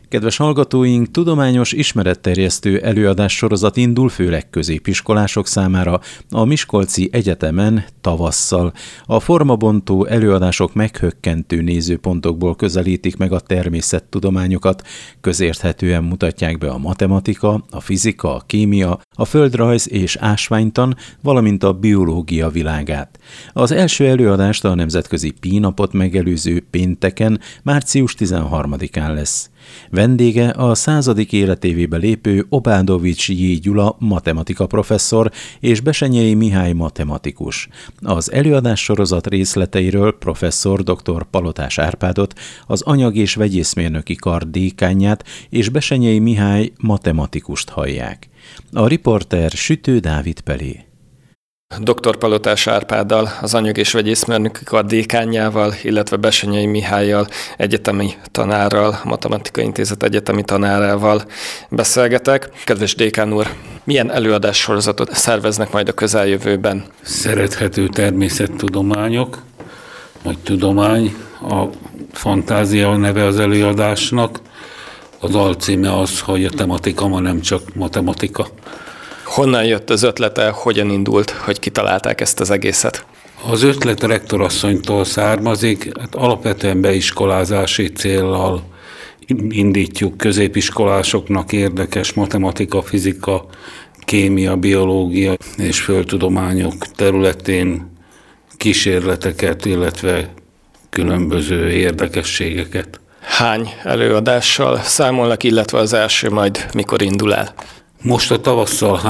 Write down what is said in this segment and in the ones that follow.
Kedves hallgatóink, tudományos ismeretterjesztő előadássorozat indul főleg középiskolások számára a Miskolci Egyetemen tavasszal. A formabontó előadások meghökkentő nézőpontokból közelítik meg a természettudományokat, közérthetően mutatják be a matematika, a fizika, a kémia, a földrajz és ásványtan, valamint a biológia világát. Az első előadást a Nemzetközi Pi-napot megelőző pénteken, március 13-án lesz. Vendége a 100. életévébe lépő Obádovics J. Gyula matematika professzor és Bessenyei Mihály matematikus. Az előadás sorozat részleteiről professzor dr. Palotás Árpádot, az Anyag- és Vegyészmérnöki Kar dékánját és Bessenyei Mihály matematikust hallják. A riporter Sütő Dávid Pelé. Dr. Palotás Árpáddal, az Anyag- és Vegyészmérnöki Kar dékánjával, illetve Bessenyei Mihállyal, egyetemi tanárral, Matematika Intézet egyetemi tanárával beszélgetek. Kedves dékán úr, milyen előadássorozatot szerveznek majd a közeljövőben? Szerethető természettudományok, vagy tudomány, a fantázia a neve az előadásnak. Az alcíme az, hogy a tematika ma nem csak matematika. Honnan jött az ötlete, hogyan indult, hogy kitalálták ezt az egészet? Az ötlet rektorasszonytól származik, alapvetően beiskolázási céllal indítjuk középiskolásoknak érdekes matematika, fizika, kémia, biológia és földtudományok területén kísérleteket, illetve különböző érdekességeket. Hány előadással számolnak, illetve az első majd mikor indul el? Most a tavasszal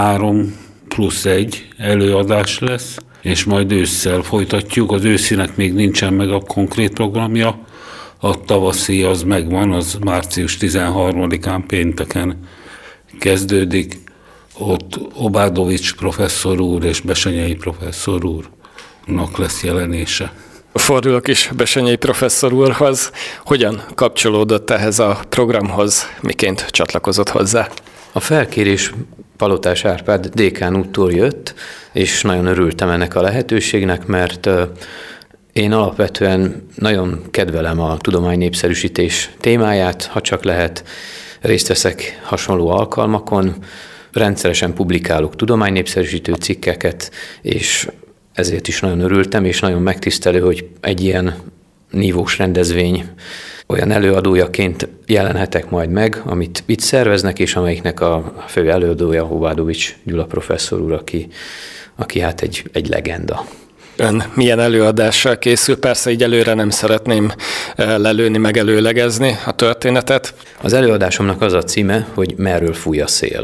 3+1 előadás lesz, és majd ősszel folytatjuk. Az őszinek még nincsen meg a konkrét programja, a tavaszi az megvan, az március 13-án pénteken kezdődik. Ott Obádovics professzor úr és Bessenyei professzor úrnak lesz jelenése. Fordulok is Bessenyei professzor úrhoz. Hogyan kapcsolódott ehhez a programhoz, miként csatlakozott hozzá? A felkérés Palotás Árpád dékán úttól jött, és nagyon örültem ennek a lehetőségnek, mert én alapvetően nagyon kedvelem a tudománynépszerűsítés témáját, ha csak lehet, részt veszek hasonló alkalmakon, rendszeresen publikálok tudománynépszerűsítő cikkeket, és ezért is nagyon örültem, és nagyon megtisztelő, hogy egy ilyen nívós rendezvény olyan előadójaként jelenhetek majd meg, amit itt szerveznek, és amelyiknek a fő előadója Obádovics Gyula professzor úr, aki hát egy legenda. Ön milyen előadással készül? Persze így előre nem szeretném lelőni, megelőlegezni a történetet. Az előadásomnak az a címe, hogy Merről fúj a szél.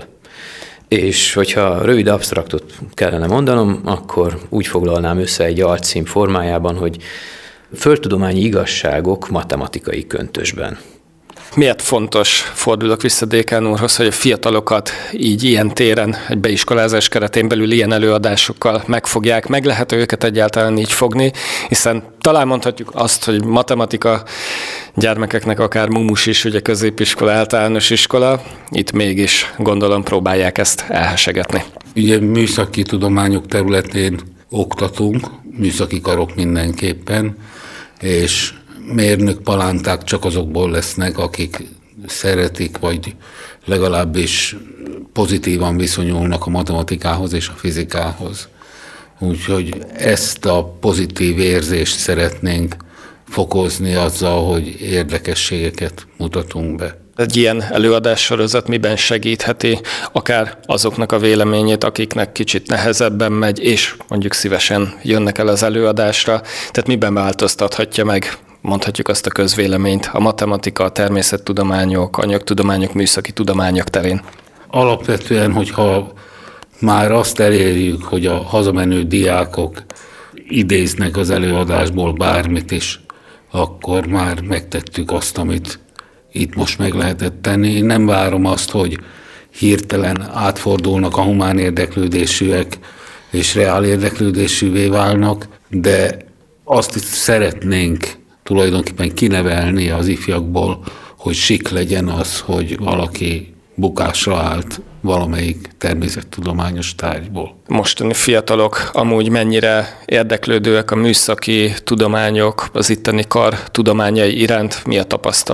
És hogyha rövid absztraktot kellene mondanom, akkor úgy foglalnám össze egy alcím formájában, hogy földtudományi igazságok matematikai köntösben. Miért fontos, fordulok vissza dékán úrhoz, hogy a fiatalokat így ilyen téren, egy beiskolázás keretén belül ilyen előadásokkal megfogják, meg lehet őket egyáltalán így fogni, hiszen talán mondhatjuk azt, hogy matematika gyermekeknek akár mumus is, ugye középiskola, általános iskola, itt mégis gondolom próbálják ezt elhesegetni. Ugye műszaki tudományok területén oktatunk, műszaki karok mindenképpen, és mérnök palánták csak azokból lesznek, akik szeretik, vagy legalábbis pozitívan viszonyulnak a matematikához és a fizikához. Úgyhogy ezt a pozitív érzést szeretnénk fokozni azzal, hogy érdekességeket mutatunk be. Egy ilyen előadássorozat miben segítheti akár azoknak a véleményét, akiknek kicsit nehezebben megy, és mondjuk szívesen jönnek el az előadásra, tehát miben változtathatja meg, mondhatjuk azt a közvéleményt, a matematika, a természettudományok, anyagtudományok, műszaki tudományok terén? Alapvetően, hogyha már azt elérjük, hogy a hazamenő diákok idéznek az előadásból bármit is, akkor már megtettük azt, amit itt most meg lehetett tenni. Én nem várom azt, hogy hirtelen átfordulnak a humán érdeklődésűek, és reál érdeklődésűvé válnak, de azt is szeretnénk tulajdonképpen kinevelni az ifjakból, hogy sik legyen az, hogy valaki bukásra állt valamelyik természettudományos tárgyból. Mostani fiatalok amúgy mennyire érdeklődőek a műszaki tudományok, az itteni kar tudományai iránt, mi a tapasztalat?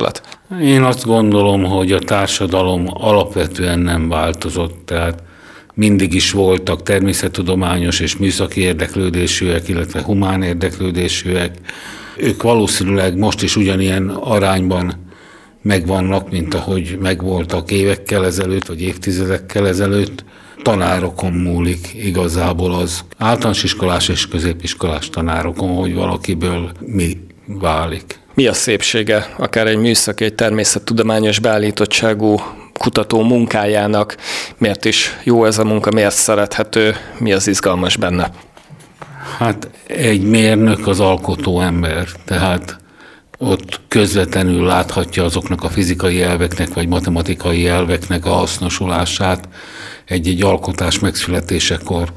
Én azt gondolom, hogy a társadalom alapvetően nem változott, tehát mindig is voltak természettudományos és műszaki érdeklődésűek, illetve humán érdeklődésűek. Ők valószínűleg most is ugyanilyen arányban megvannak, mint ahogy megvoltak évekkel ezelőtt, vagy évtizedekkel ezelőtt. Tanárokon múlik igazából az általános iskolás és középiskolás tanárokon, hogy valakiből mi válik. Mi a szépsége akár egy műszaki, egy természettudományos beállítottságú kutató munkájának? Miért is jó ez a munka, miért szerethető, mi az izgalmas benne? Hát egy mérnök az alkotó ember, tehát ott közvetlenül láthatja azoknak a fizikai elveknek vagy matematikai elveknek a hasznosulását egy alkotás megszületésekor,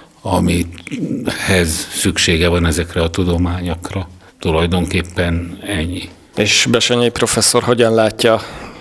amihez szüksége van ezekre a tudományokra. Tulajdonképpen ennyi. És Bessenyei professzor hogyan látja,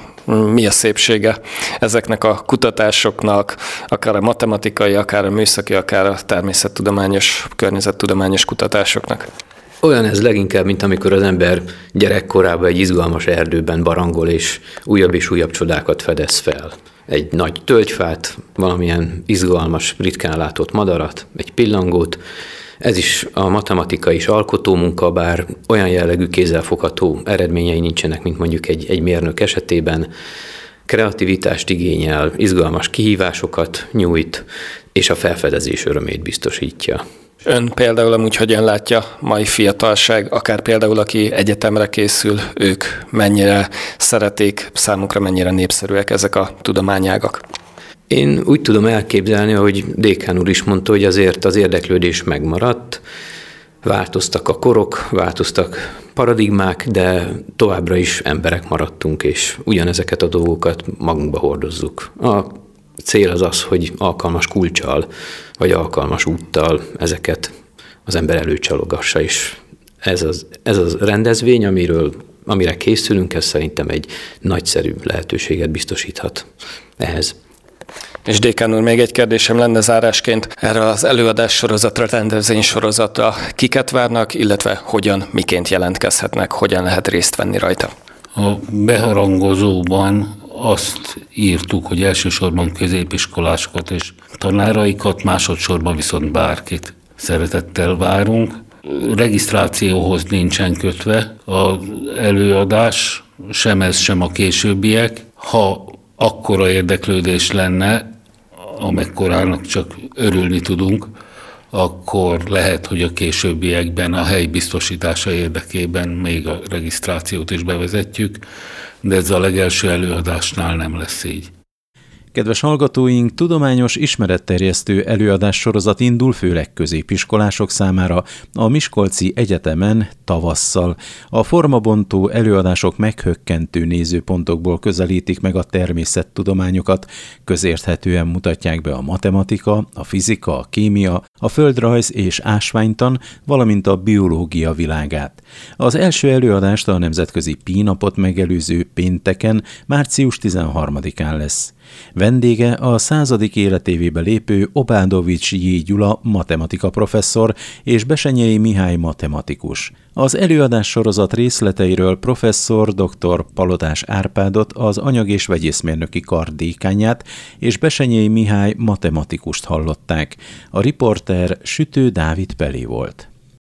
mi a szépsége ezeknek a kutatásoknak, akár a matematikai, akár a műszaki, akár a természettudományos, környezettudományos kutatásoknak? Olyan ez leginkább, mint amikor az ember gyerekkorában egy izgalmas erdőben barangol, és újabb csodákat fedez fel. Egy nagy tölgyfát, valamilyen izgalmas, ritkán látott madarat, egy pillangót. Ez is a matematika is alkotómunka, bár olyan jellegű kézzelfogható eredményei nincsenek, mint mondjuk egy mérnök esetében. Kreativitást igényel, izgalmas kihívásokat nyújt, és a felfedezés örömét biztosítja. Ön például amúgy hogyan látja mai fiatalság, akár például aki egyetemre készül, ők mennyire szeretik, számukra mennyire népszerűek ezek a tudományágak? Én úgy tudom elképzelni, hogy dékán úr is mondta, hogy azért az érdeklődés megmaradt, változtak a korok, változtak paradigmák, de továbbra is emberek maradtunk, és ugyanezeket a dolgokat magunkba hordozzuk. A cél az az, hogy alkalmas kulccsal, vagy alkalmas úttal ezeket az ember előcsalogassa, és ez az rendezvény, amire készülünk, ez szerintem egy nagyszerű lehetőséget biztosíthat ehhez. És dékán úr, még egy kérdésem lenne zárásként erre az előadás sorozatra, rendezvény sorozatra. Kiket várnak, illetve hogyan, miként jelentkezhetnek, hogyan lehet részt venni rajta? A beharangozóban azt írtuk, hogy elsősorban középiskolásokat és tanáraikat, másodszorban viszont bárkit szeretettel várunk. Regisztrációhoz nincsen kötve az előadás, sem ez, sem a későbbiek. Ha akkora érdeklődés lenne, amekkorának csak örülni tudunk, akkor lehet, hogy a későbbiekben a hely biztosítása érdekében még a regisztrációt is bevezetjük, de ez a legelső előadásnál nem lesz így. Kedves hallgatóink, tudományos ismeretterjesztő előadássorozat indul főleg középiskolások számára a Miskolci Egyetemen tavasszal. A formabontó előadások meghökkentő nézőpontokból közelítik meg a természettudományokat, közérthetően mutatják be a matematika, a fizika, a kémia, a földrajz és ásványtan, valamint a biológia világát. Az első előadást a Nemzetközi Pi-napot megelőző pénteken, március 13-án lesz. Vendége a 100. életévébe lépő Obádovics J. Gyula matematika professzor és Bessenyei Mihály matematikus. Az előadás sorozat részleteiről professzor dr. Palotás Árpádot, az anyag- és vegyészmérnöki kar dékánját és Bessenyei Mihály matematikust hallották. A riporter Sütő Dávid Peli volt.